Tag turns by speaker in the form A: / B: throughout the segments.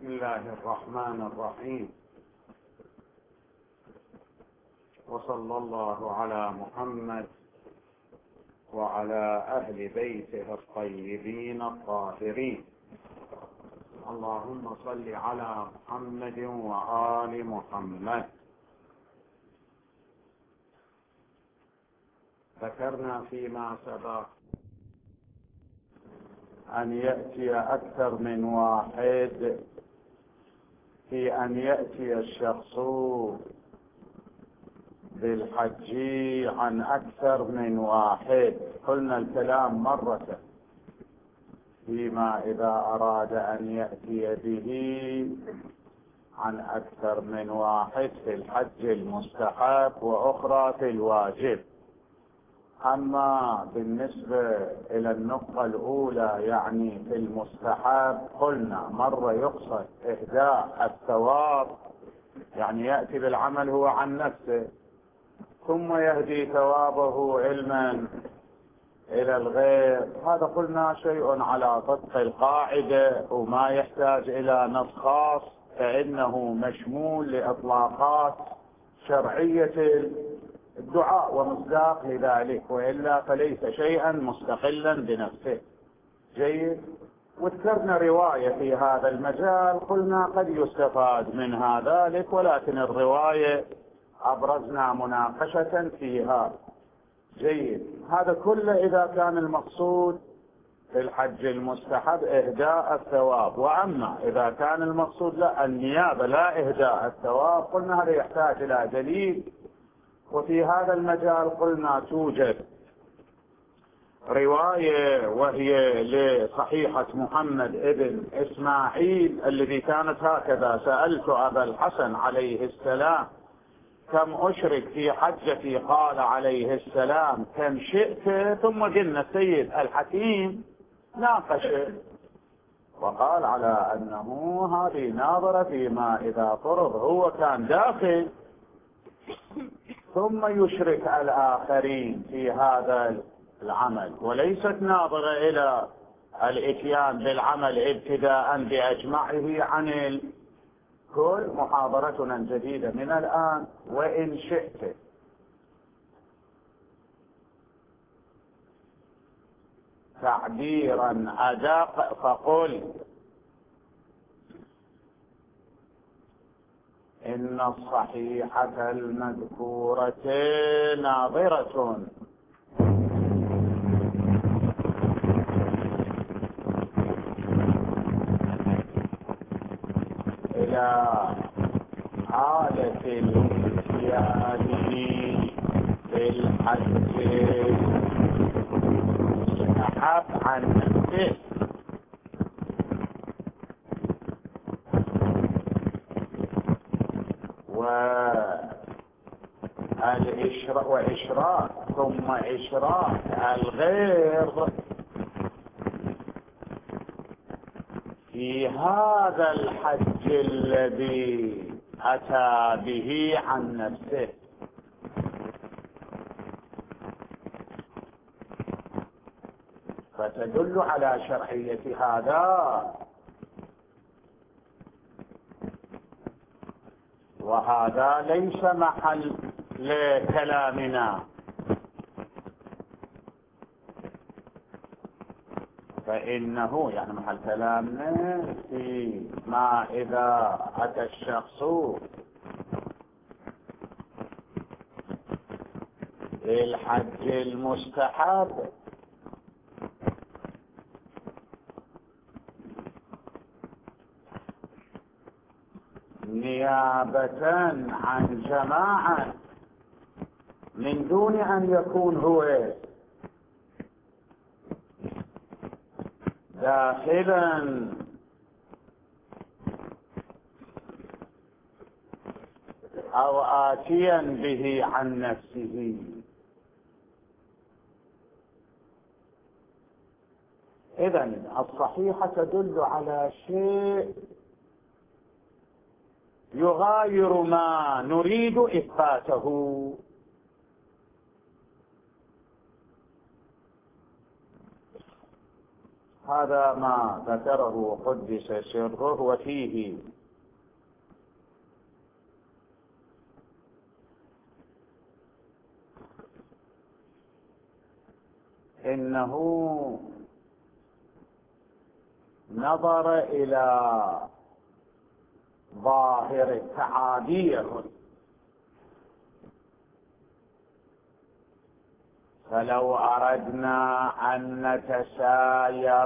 A: بسم الله الرحمن الرحيم، وصلى الله على محمد وعلى أهل بيته الطيبين الطاهرين. اللهم صل على محمد وآل محمد. ذكرنا فيما سبق أن يأتي أكثر من واحد في أن يأتي الشخص بالحج عن أكثر من واحد. قلنا الكلام مرة فيما إذا أراد أن يأتي به عن أكثر من واحد في الحج المستحب وأخرى في الواجب. أما بالنسبة إلى النقطة الأولى يعني في المستحب، قلنا مرة يقصد إهداء الثواب، يعني يأتي بالعمل هو عن نفسه ثم يهدي ثوابه علما إلى الغير. هذا قلنا شيء على طبق القاعدة وما يحتاج إلى نص خاص، فإنه مشمول لإطلاقات شرعية الدعاء ومصداق لذلك، وإلا فليس شيئا مستقلا بنفسه. جيد. وذكرنا رواية في هذا المجال، قلنا قد يستفاد منها ذلك، ولكن الرواية أبرزنا مناقشة فيها. جيد. هذا كله إذا كان المقصود في الحج المستحب إهداء الثواب. وأما إذا كان المقصود لا النيابة لا إهداء الثواب، قلنا هذا يحتاج إلى دليل. وفي هذا المجال قلنا توجد رواية وهي لصحيحة محمد ابن إسماعيل الذي كانت هكذا: سألت أبا الحسن عليه السلام كم أشرك في حجتي؟ قال عليه السلام كم شئت. ثم قلنا السيد الحكيم ناقش وقال على أنه هذه ناظرة فيما إذا فرض هو كان داخل ثم يشرك الآخرين في هذا العمل، وليست ناظرة إلى الإتيان بالعمل ابتداء بأجمعه عن الكل. محاضرتنا الجديدة من الآن: وإن شئت. تعبيرا أدق فقل إن الصحيحة المذكورة ناظرة إلى حالة الاتيان بالحج المستحب عن نفسه، وإشراك ثم إشراك الغير في هذا الحج الذي أتى به عن نفسه. فتدل على شرعية هذا، وهذا ليس محل لكلامنا، فإنه يعني محل كلامنا في ما إذا أتى الشخص للحج المستحب نيابة عن جماعة من دون أن يكون هو داخلا أو آتيا به عن نفسه. إذن الصحيحة تدل على شيء يغاير ما نريد إثباته. هذا ما ذكره قدس سره. وفيه إنه نظر إلى ظاهر التعابير، فلو أردنا أن نتساير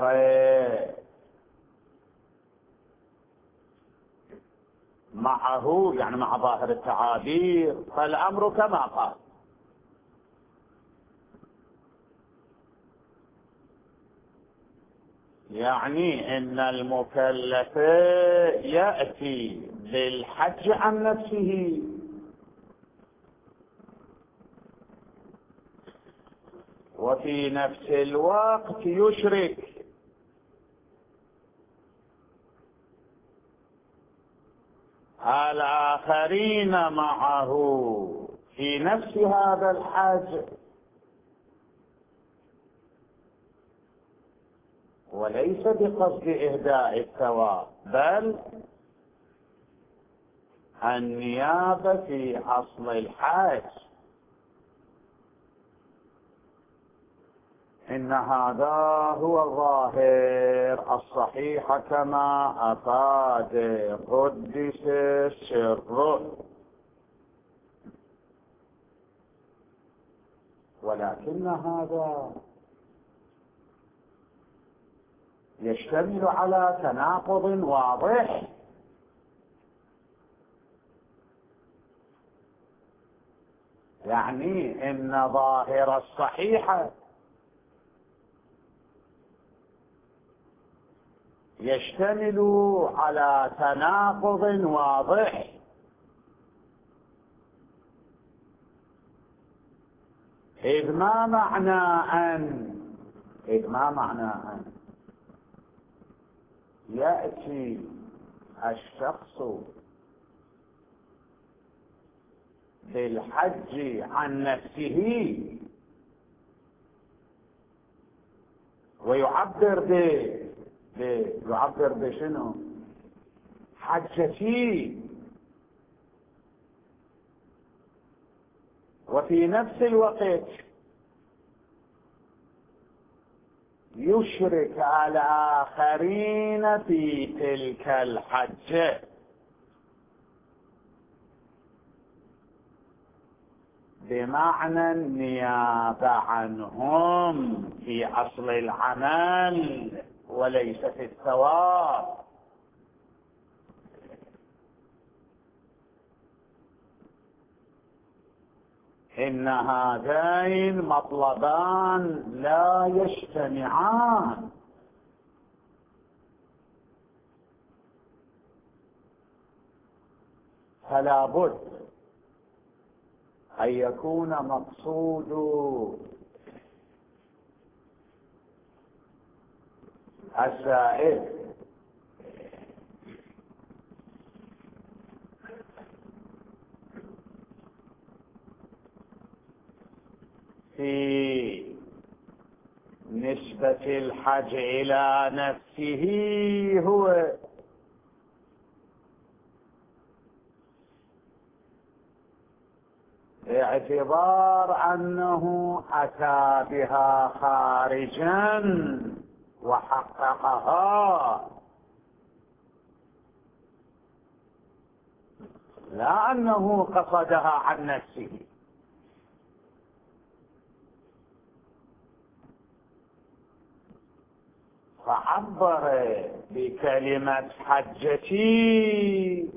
A: معه، يعني مع ظاهر التعابير، فالأمر كما قال. يعني إن المكلف يأتي بالحج عن نفسه، وفي نفس الوقت يشرك الآخرين معه في نفس هذا الحج، وليس بقصد إهداء الثواب، بل النيابة في أصل الحج. إن هذا هو الظاهر الصحيح كما أفاد قدس سره. ولكن هذا يشتمل على تناقض واضح. يعني إن ظاهر الصحيح يشتمل على تناقض واضح، إذ ما معنى أن يأتي الشخص بالحج عن نفسه ويعبر يعبر بشنو؟ حجتي، وفي نفس الوقت يشرك الآخرين في تلك الحجة، بمعنى النيابة عنهم في أصل العمل وليس في الثواب. إن هذين مطلبان لا يجتمعان، فلا بد أن يكون مقصود السائل في نسبة الحج إلى نفسه هو اعتبار أنه أتى بها خارجا وحققها، لا أنه قصدها عن نفسه. فعبر بكلمة حجتي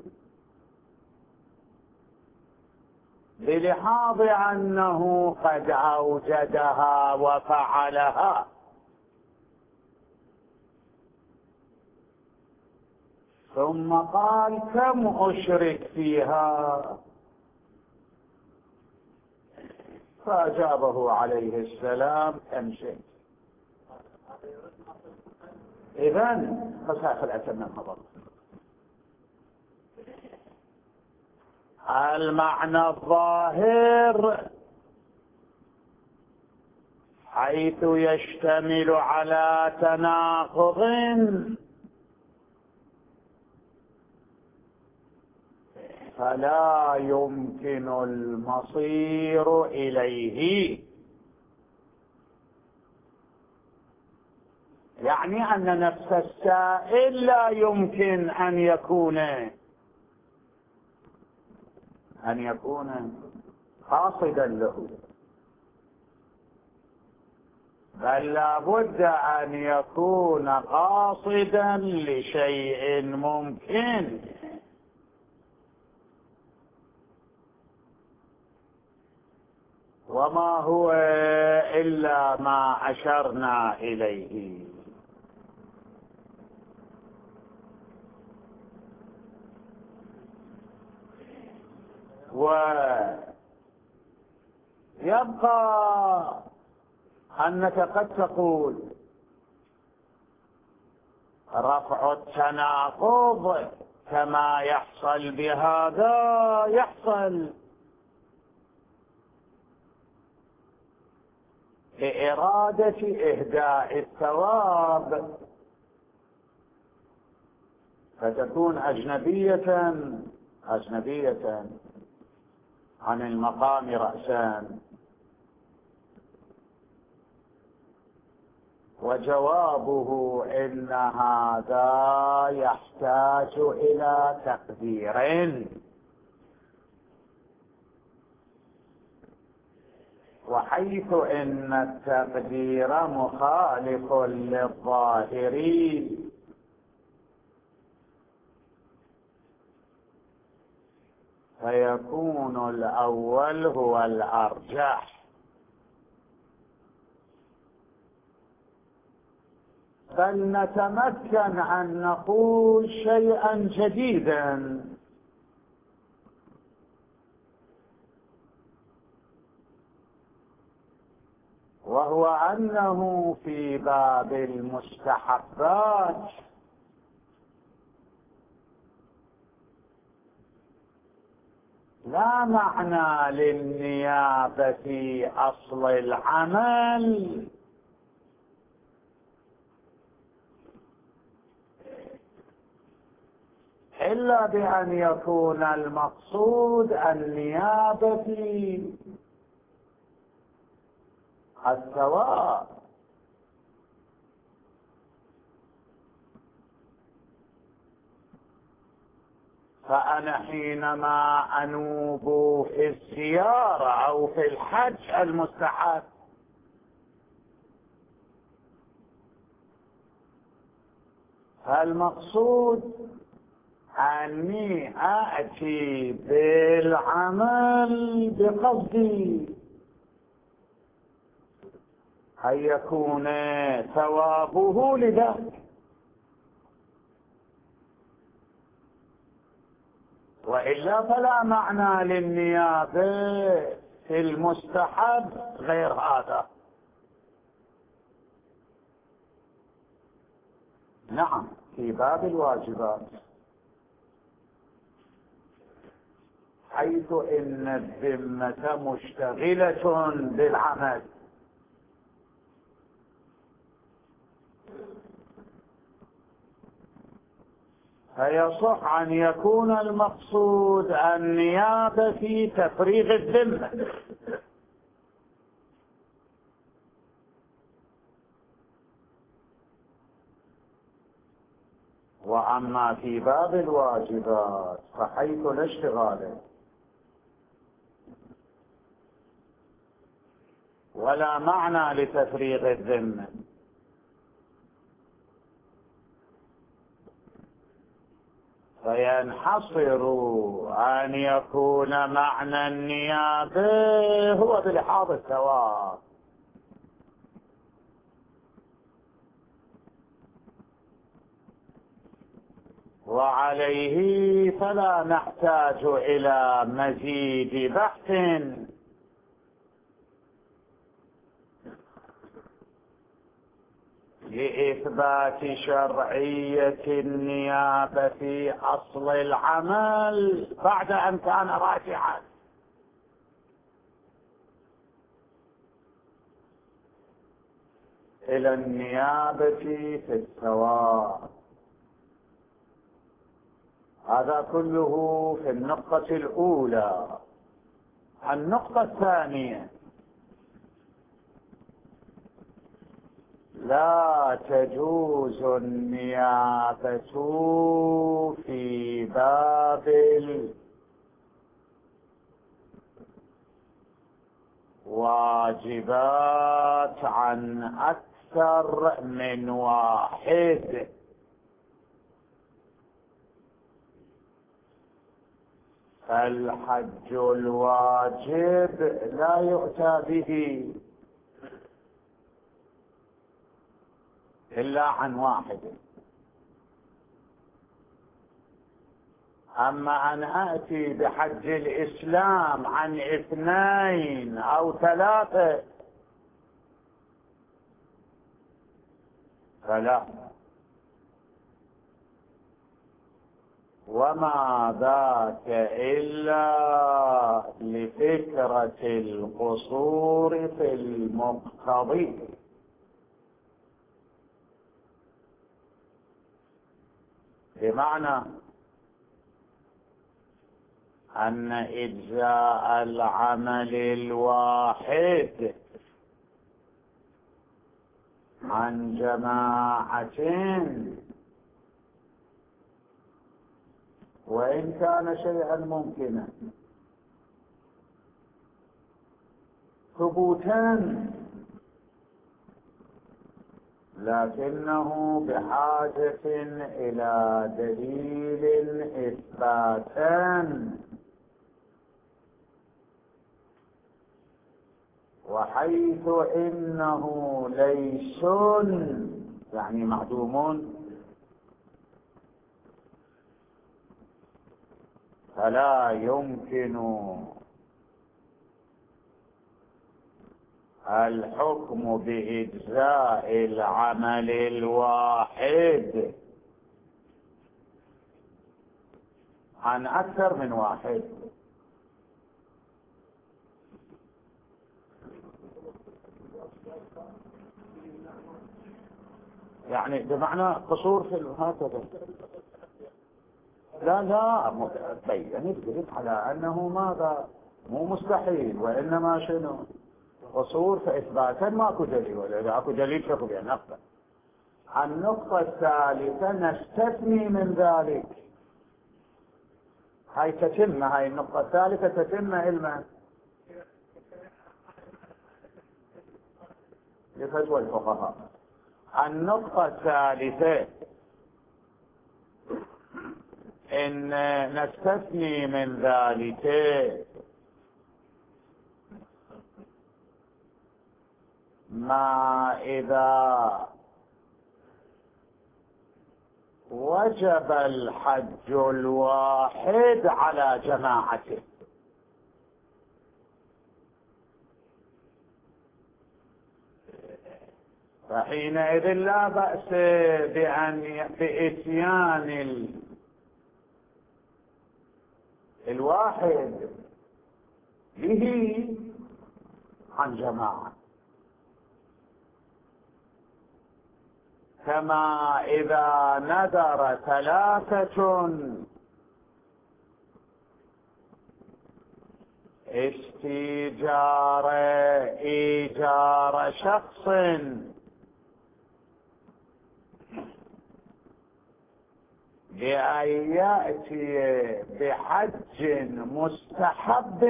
A: بلحاظ أنه قد أوجدها وفعلها، ثم قال كم أشرك فيها؟ فأجابه عليه السلام كم شيء. إذن فساخ الأتم من خبر. المعنى الظاهر حيث يشتمل على تناقض فلا يمكن المصير إليه. يعني أن نفس السائل لا يمكن أن يكون قاصدا له، بل لا بد أن يكون قاصدا لشيء ممكن. وما هو إلا ما أشرنا إليه. ويبقى أنك قد تقول رفع التناقض كما يحصل بهذا يحصل بإرادة إهداء الثواب، فتكون أجنبية عن المقام رأسا. وجوابه إن هذا يحتاج إلى تقدير، وحيث إن التقدير مخالف للظاهرين فيكون الأول هو الأرجح. بل نتمكن أن نقول شيئا جديدا، وهو أنه في باب المستحبات لا معنى للنيابة في أصل العمل، إلا بأن يكون المقصود النيابة في الثواب. فأنا حينما أنوب في الزيارة أو في الحج المستحب فالمقصود أني أأتي بالعمل بقصدي أن يكون ثوابه لذلك، وإلا فلا معنى للنيابة في المستحب غير هذا. نعم، في باب الواجبات حيث إن الذمة مشتغلة بالعمل فيصح أن يكون المقصود النيابة في تفريغ الذمة. وأما في باب الواجبات فحيث لا اشتغال ولا معنى لتفريغ الذمة، فينحصر أن يكون معنى النيابة هو بلحاظ الثواب، وعليه فلا نحتاج إلى مزيد بحث لإثبات شرعية النيابة في أصل العمل بعد أن كان راجعا. إلى النيابة في الثواب. هذا كله في النقطة الأولى. النقطة الثانية: لا تجوز النيابة في باب الواجبات عن أكثر من واحد. فالحج الواجب لا يؤتى به إلا عن واحد. أما أن أتي بحج الإسلام عن 2 أو 3 فلا. وما ذاك إلا لفكرة القصور في المقتضي، بمعنى أن إجزاء العمل الواحد عن جماعة وإن كان شيئا ممكنا ثبوتا، لكنه بحاجة إلى دليل إثباتا. وحيث إنه ليس يعني معدوم، فلا يمكن الحكم بإجزاء العمل الواحد عن أكثر من واحد. يعني بمعنى قصور في هكذا. لا بيّنت قلت على أنه ماذا مو مستحيل، وإنما شنو قصور فإثباتا ماكو دليل، وإذا اكو دليل شكو بأن نقطة. النقطة الثالثة نستثني من ذلك. هاي النقطة الثالثة تتم علما لفتوى الفقهاء. النقطة الثالثة إن نستثني من ذلك ما إذا وجب الحج الواحد على جماعته، فحينئذ لا بأس بإتيان الواحد به عن جماعة، كما إذا نذر 3 إيجار شخص بأن يأتي بحج مستحب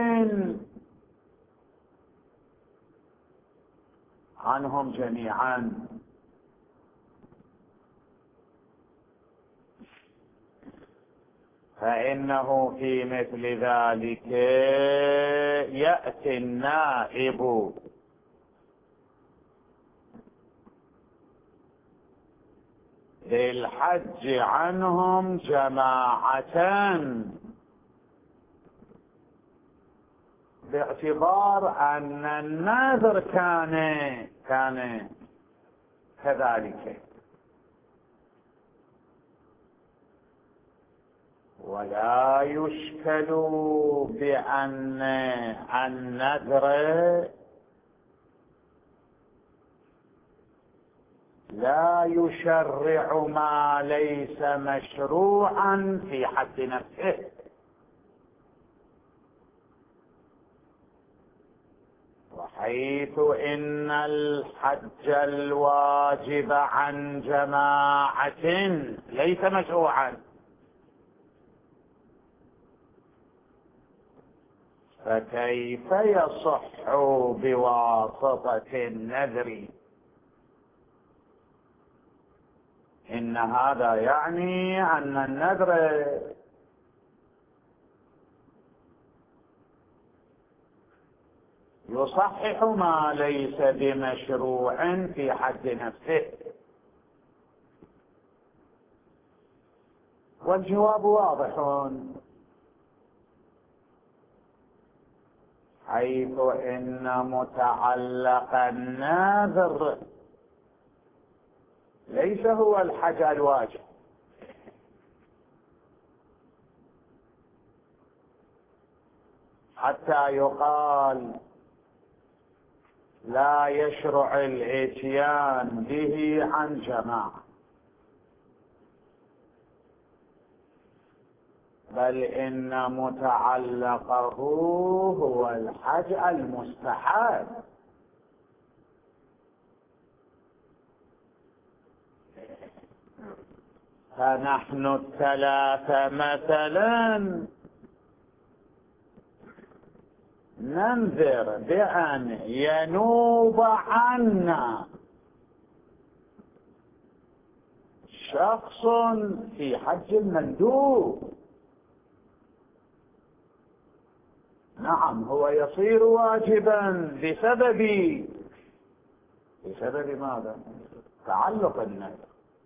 A: عنهم جميعا، فإنه في مثل ذلك يأتي النائب للحج عنهم جماعة، باعتبار أن النذر كان كذلك. ولا يشكل بأن النذر لا يشرع ما ليس مشروعا في حد نفسه. وحيث إن الحج الواجب عن جماعة ليس مشروعا، فكيف يصح بواسطة النذر؟ إن هذا يعني أن النذر يصحح ما ليس بمشروع في حد نفسه. والجواب واضح، حيث إن متعلق النذر ليس هو الحج الواجب، حتى يقال لا يشرع الاتيان به عن جماعة، بل إن متعلقه هو الحج المستحب. فنحن الثلاثة مثلا ننذر بأن ينوب عنا شخص في حج المندوب. نعم، هو يصير واجبا بسبب ماذا؟ تعلق النذر،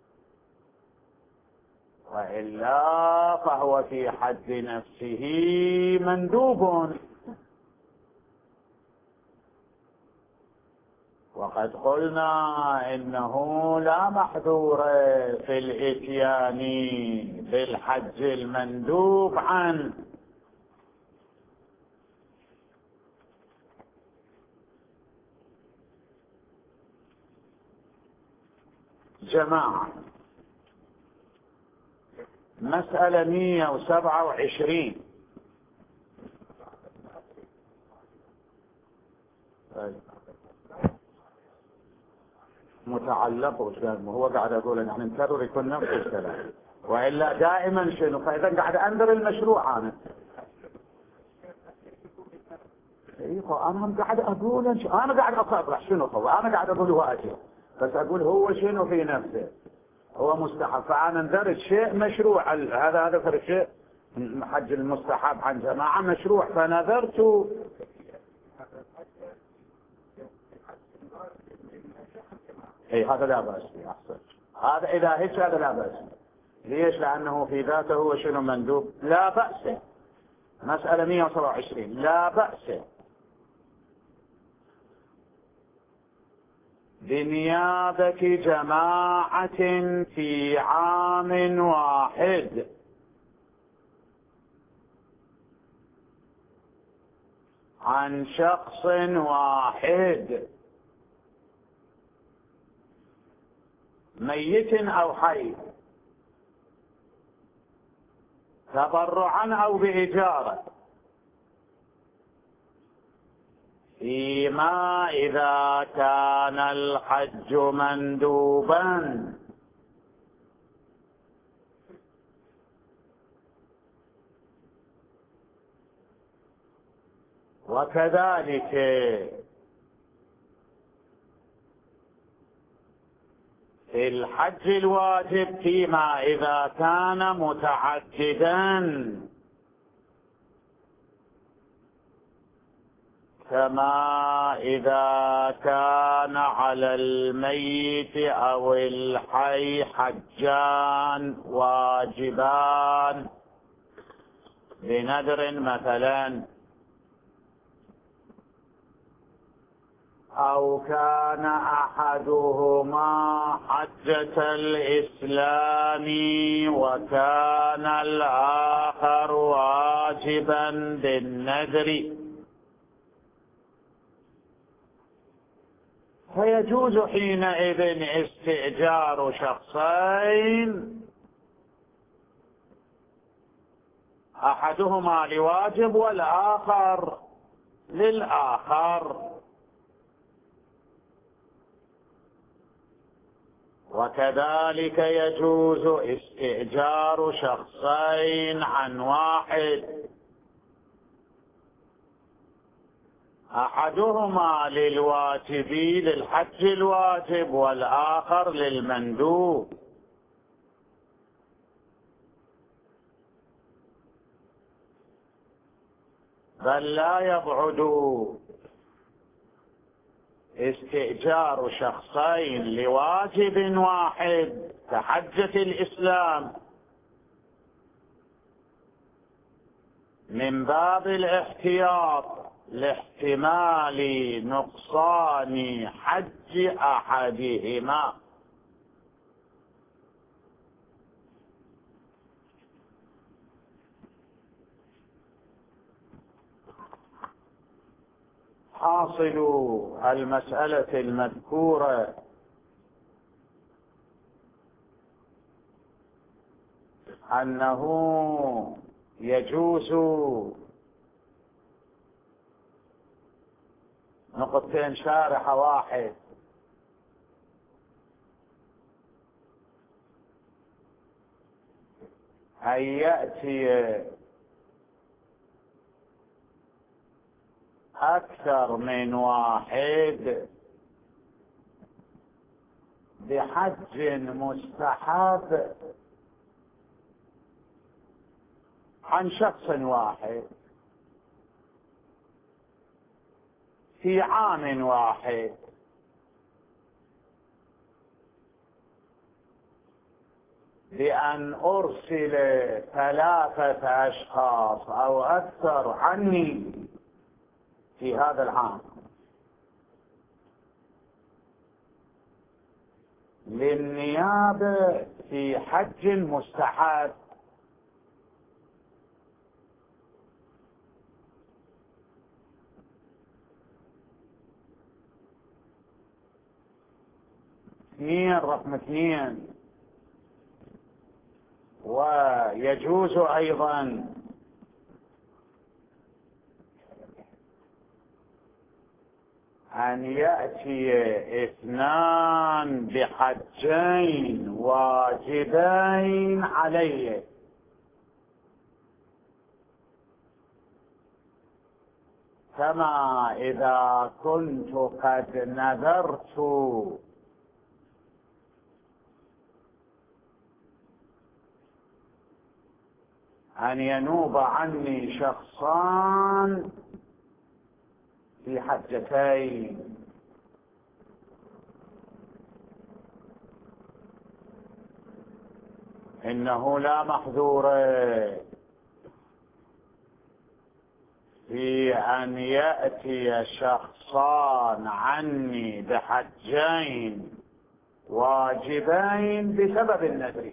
A: وإلا فهو في حد نفسه مندوب. وقد قلنا إنه لا محذور في الإتيان بالحج المندوب عنه. جماعة، مسألة 127. متعلق وشام، هو قاعد أقول أن نكرر يكون نفس الكلام، وإلا دائما شنو؟ فإذا قاعد أنذر المشروع أنا أنا هم قاعد أقول أنا قاعد أصرح شنو هو، أنا قاعد أقول هو أجل، بس أقول هو شنو في نفسه هو مستحب. فأنا نذرت شيء مشروع، هذا فرق شيء حج المستحب عن جماعة مشروع، فنذرت اي هذا لا بأس فيه. أحسن، هذا إذا هيك هذا لا بأس. ليش؟ لأنه في ذاته هو شنو مندوب، لا بأس. مسألة 127 لا بأس بنيابة جماعة في عام واحد عن شخص واحد ميت أو حي، تبرعا أو بإجارة، فيما إذا كان الحج مندوبا. وكذلك في الحج الواجب فيما إذا كان متعددا، كما إذا كان على الميت أو الحي حجان واجبان بنذر مثلا، أو كان أحدهما حجة الإسلام وكان الآخر واجبا بالنذر، فيجوز حينئذ استئجار شخصين أحدهما لواجب والآخر للآخر. وكذلك يجوز استئجار شخصين عن واحد، أحدهما للواجب للحج الواجب والآخر للمندوب. بل لا يبعد استئجار شخصين لواجب واحد كحجة الإسلام من باب الاحتياط لاحتمال نقصان حج أحدهما. حاصل المسألة المذكورة أنه يجوز نقطتين شارحة واحد أن يأتي أكثر من واحد بحج مستحب عن شخص واحد في عام واحد، بأن أرسل 3 أشخاص أو أكثر عني في هذا العام للنيابة في حج مستحب. رقم 2. ويجوز أيضا أن يأتي 2 بحجين واجبين عليه، كما إذا كنت قد نذرت أن ينوب عني شخصان في حجتين، إنه لا محذور في أن يأتي شخصان عني بحجين واجبين بسبب النذر،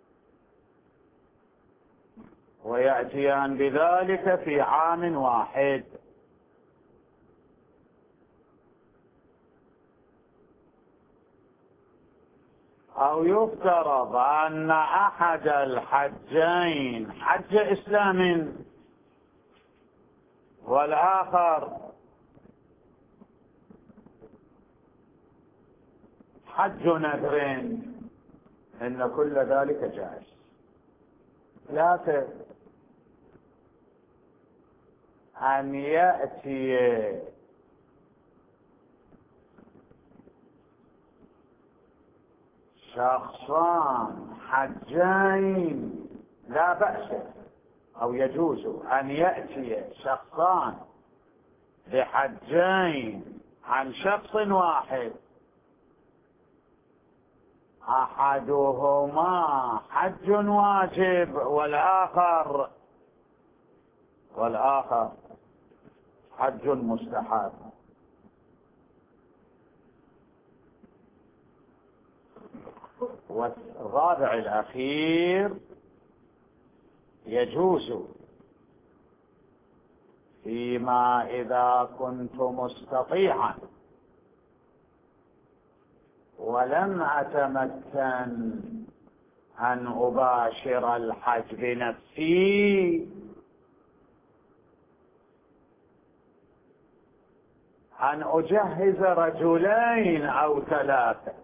A: ويأتيان بذلك في عام واحد. أو يفترض أن أحد الحجين حج إسلام والآخر حج نذر، إن كل ذلك جائز. 3 أن يأتي شخصان حجين لا بأس، أو يجوز أن يأتي شخصان بحجين عن شخص واحد، أحدهما حج واجب والآخر حج مستحب. والرابع الأخير يجوز فيما إذا كنت مستطيعا ولم أتمكن أن أباشر الحج بنفسي، أن أجهز رجلين أو ثلاثة،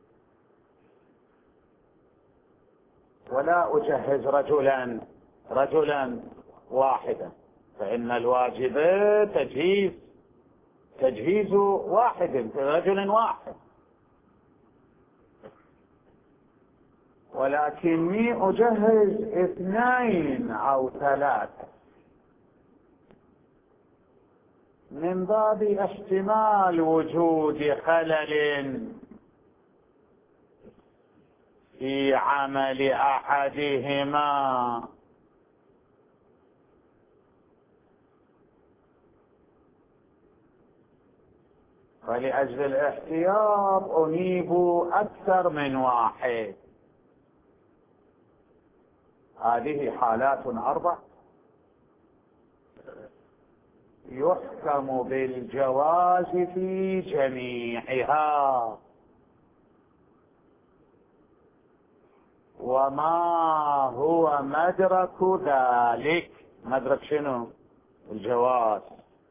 A: ولا أجهز رجلا واحدا، فإن الواجب تجهيز واحد، رجل واحد، ولكني أجهز 2 أو 3 من باب احتمال وجود خلل في عمل أحدهما، فلأجل الاحتياط أنيب أكثر من واحد. هذه حالات 4 يحكم بالجواز في جميعها. وما هو مدرك ذلك؟ مدرك شنو؟ الجواز.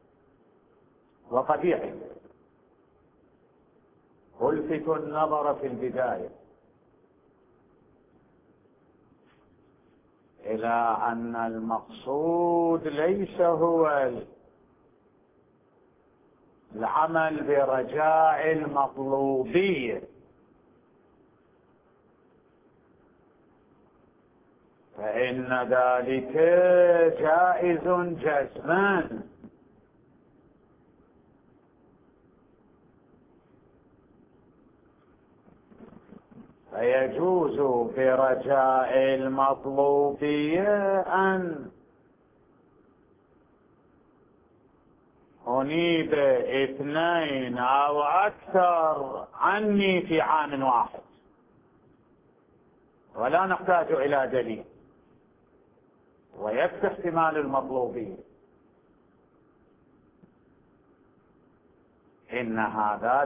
A: وطبيعي ألفت النظر في البداية إلى أن المقصود ليس هو العمل برجاء المطلوبية، فإن ذلك جائز جزما، فيجوز برجاء المطلوبية أن أنيب 2 أو أكثر عني في عام واحد، ولا نحتاج إلى دليل، ويكفي احتمال المطلوبية. إن هذا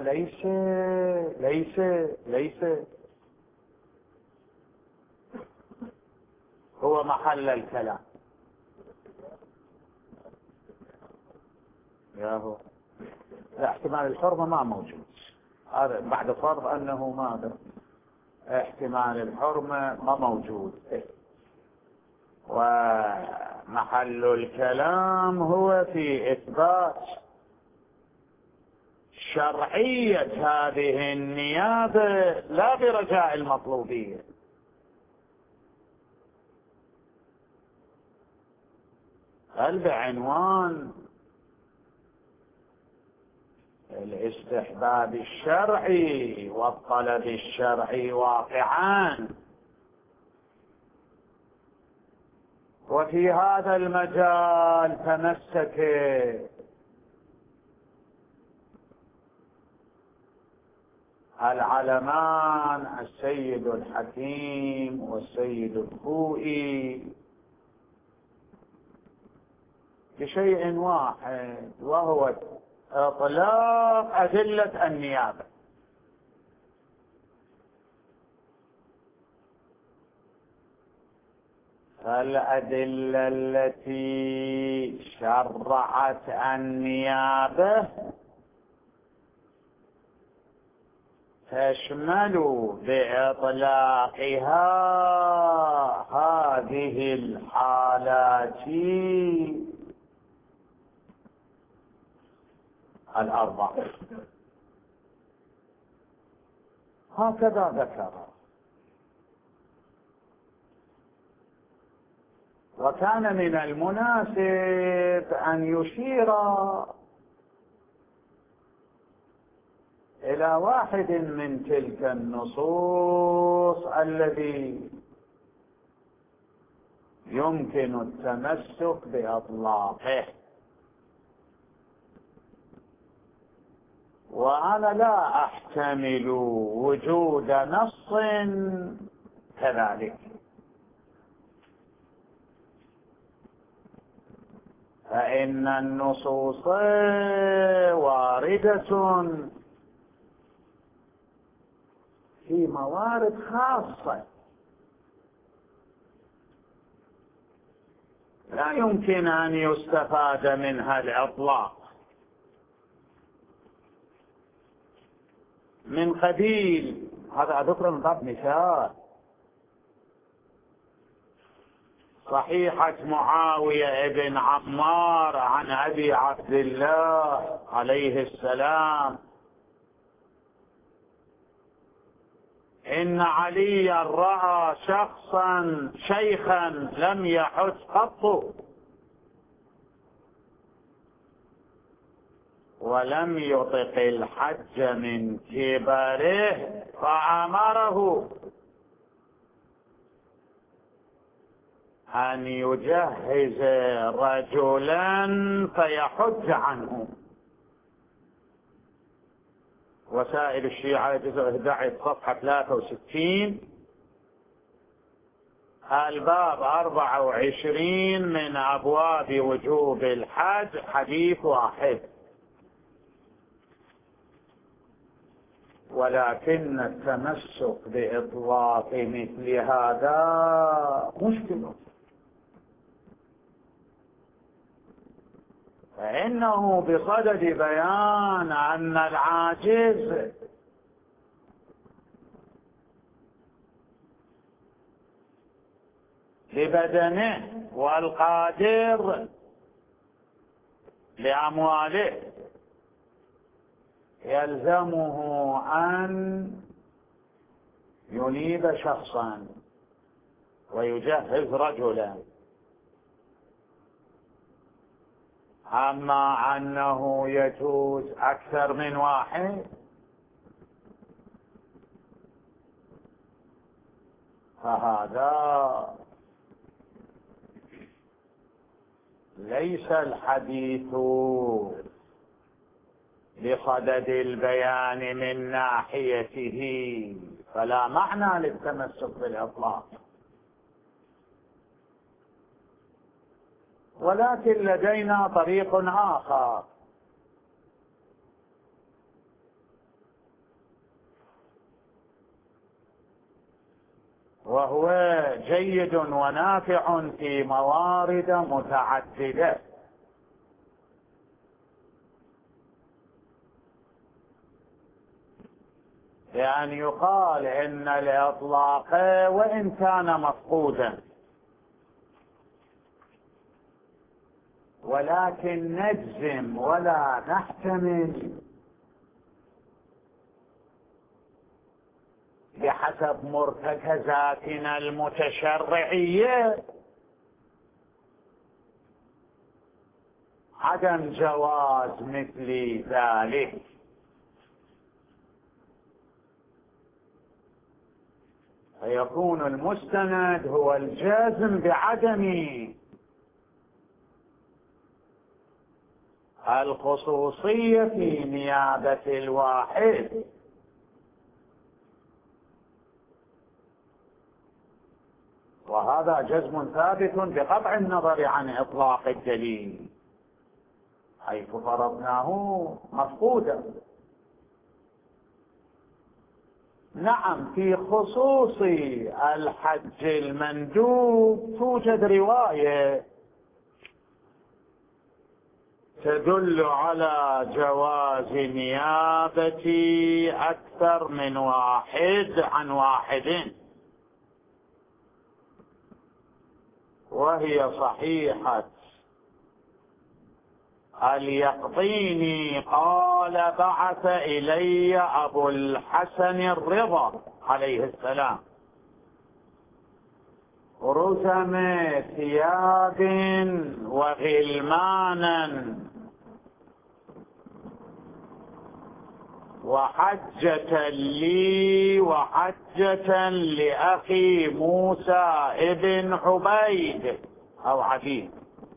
A: ليس هو محل الكلام. ياهو لا، احتمال الحرمة ما موجود، هذا بعد فرض أنه ماذا؟ احتمال الحرمة ما موجود، ومحل الكلام هو في إثبات شرعية هذه النيابة لا برجاء المطلوبية. بل بعنوان الاستحباب الشرعي والطلب الشرعي واقعان. وفي هذا المجال تمسك العلمان السيد الحكيم والسيد الخوئي بشيء واحد، وهو إطلاق أدلة النيابة. فالأدلة التي شرعت النيابة تشمل بإطلاقها هذه الحالات 4، هكذا ذكر. وكان من المناسب أن يشير إلى واحد من تلك النصوص الذي يمكن التمسك بإطلاقه. وأنا لا أحتمل وجود نص كذلك، فإن النصوص واردة في موارد خاصة لا يمكن أن يستفاد منها الإطلاق، من قبيل هذا أذكر من باب مثال صحيحة معاوية بن عمار عن أبي عبد الله عليه السلام إن عليا رأى شيخا لم يحج قط ولم يطق الحج من كبره فأمره أن يجهز رجلا فيحج عنه. وسائل الشيعة جزء 11 صفحة 63 الباب 24 من أبواب وجوب الحج حديث واحد. ولكن التمسك بإطلاق مثل هذا مشكل، فإنه بصدد بيان أن العاجز ببدنه والقادر لأمواله يلزمه أن ينيب شخصا ويجهز رجلا. أما أنه يجوز أكثر من واحد فهذا ليس الحديث بصدد البيان من ناحيته، فلا معنى للتمسك بالإطلاق. ولكن لدينا طريق آخر، وهو جيد ونافع في موارد متعددة. بأن يقال إن الإطلاق وإن كان مفقودا ولكن نجزم ولا نحتمل بحسب مرتكزاتنا المتشرعية عدم جواز مثل ذلك. فيكون المستند هو الجازم بعدم الخصوصية في نيابة الواحد، وهذا جزم ثابت بقطع النظر عن إطلاق الدليل حيث فرضناه مفقودا. نعم، في خصوص الحج المندوب توجد رواية تدل على جواز نيابة أكثر من واحد عن واحد، وهي صحيحة اليقطيني قال بعث إلي أبو الحسن الرضا عليه السلام رزم ثياب وغلمانا وحجة لي وحجة لأخي موسى ابن عبيد أو عبيد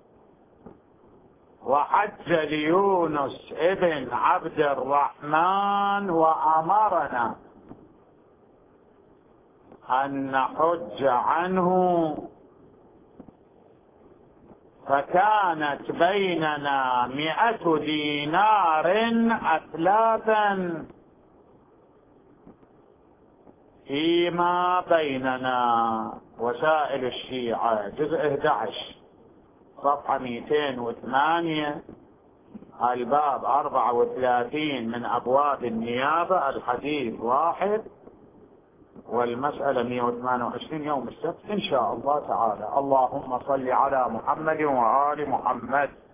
A: وحج ليونس ابن عبد الرحمن وأمرنا أن نحج عنه، فكانت بيننا 100 دينار أثلاثا فيما بيننا. وسائل الشيعة جزء 11 صفحة 208 الباب 34 من أبواب النيابة الحديث 1 والمسألة 128 يوم السبت إن شاء الله تعالى. اللهم صل على محمد وآل محمد.